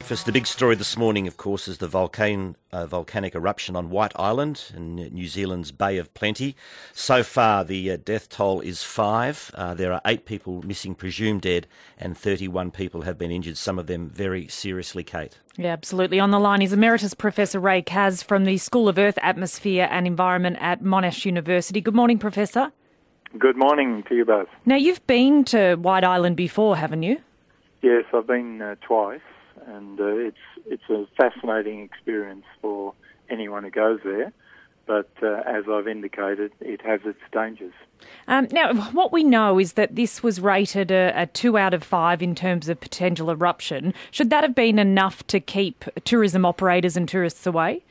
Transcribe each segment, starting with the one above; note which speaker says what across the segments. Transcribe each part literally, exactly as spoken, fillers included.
Speaker 1: Breakfast. The big story this morning, of course, is the volcano, uh, volcanic eruption on White Island in New Zealand's Bay of Plenty. So far, the uh, death toll is five. Uh, there are eight people missing, presumed dead, and thirty-one people have been injured, some of them very seriously, Kate.
Speaker 2: Yeah, absolutely. On the line is Emeritus Professor Ray Kaz from the School of Earth, Atmosphere and Environment at Monash University. Good morning, Professor.
Speaker 3: Good morning to you both.
Speaker 2: Now, you've been to White Island before, haven't you?
Speaker 3: Yes, I've been uh, twice, and uh, it's it's a fascinating experience for anyone who goes there. But uh, as I've indicated, it has its dangers.
Speaker 2: Um, now, what we know is that this was rated a, a two out of five in terms of potential eruption. Should that have been enough to keep tourism operators and tourists away?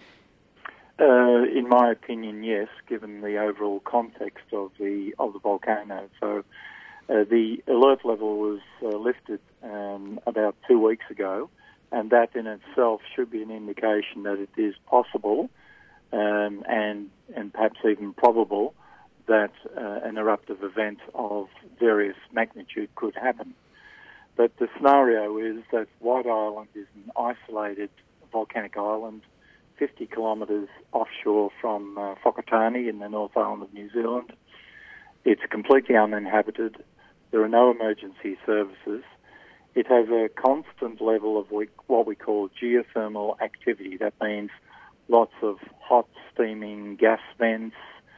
Speaker 3: Uh, in my opinion, yes, given the overall context of the of the volcano. So uh, the alert level was uh, lifted um, about two weeks ago, and that in itself should be an indication that it is possible um, and and perhaps even probable that uh, an eruptive event of various magnitude could happen. But the scenario is that White Island is an isolated volcanic island, fifty kilometres offshore from uh, Whakatane in the North Island of New Zealand. It's completely uninhabited. There are no emergency services. It has a constant level of we, what we call geothermal activity. That means lots of hot, steaming gas vents,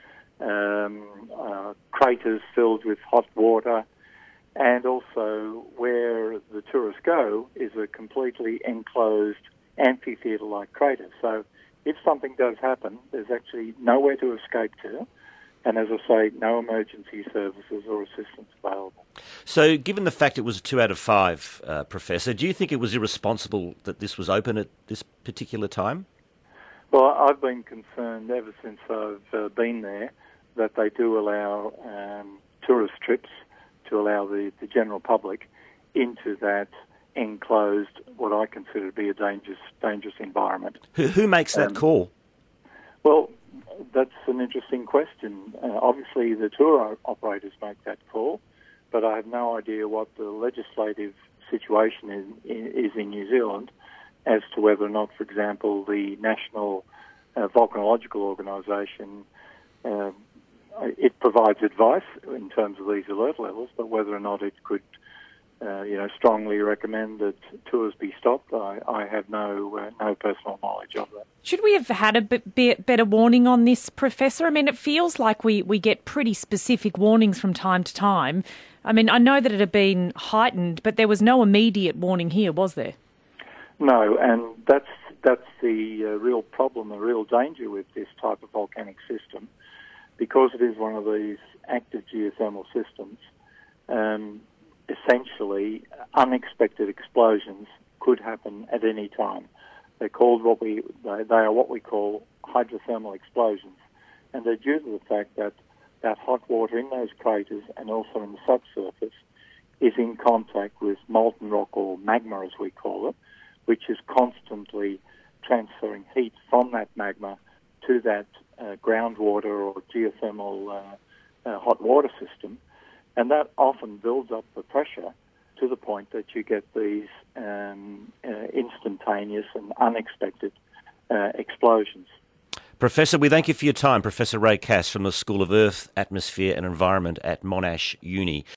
Speaker 3: um, uh, craters filled with hot water, and also where the tourists go is a completely enclosed amphitheatre-like crater. So if something does happen, there's actually nowhere to escape to, and as I say, no emergency services or assistance available.
Speaker 1: So given the fact it was a two out of five, uh, Professor, do you think it was irresponsible that this was open at this particular time?
Speaker 3: Well, I've been concerned ever since I've uh, been there that they do allow um, tourist trips to allow the, the general public into that enclosed, what I consider to be a dangerous dangerous environment.
Speaker 1: Who, who makes that um, call?
Speaker 3: Well, that's an interesting question. Uh, obviously, the tour operators make that call, but I have no idea what the legislative situation is, is in New Zealand as to whether or not, for uh, the National uh, Volcanological Organisation, uh, it provides advice in terms of these alert levels, but whether or not it could Uh, you know, strongly recommend that tours be stopped. I, I have no uh, no personal knowledge of that.
Speaker 2: Should we have had a bit, bit better warning on this, Professor? I mean, it feels like we, we get pretty specific warnings from time to time. I mean, I know that it had been heightened, but there was no immediate warning here, was there?
Speaker 3: No, and that's that's the uh, real problem, the real danger with this type of volcanic system, because it is one of these active geothermal systems. Um, Essentially, unexpected explosions could happen at any time. They're called what we they, they are what we call hydrothermal explosions, and they're due to the fact that that hot water in those craters and also in the subsurface is in contact with molten rock, or magma as we call it, which is constantly transferring heat from that magma to that uh, groundwater or geothermal uh, uh, hot water system. And that often builds up the pressure to the point that you get these um, uh, instantaneous and unexpected uh, explosions.
Speaker 1: Professor, we thank you for your time. Professor Ray Kaz from the School of Earth, Atmosphere and Environment at Monash Uni.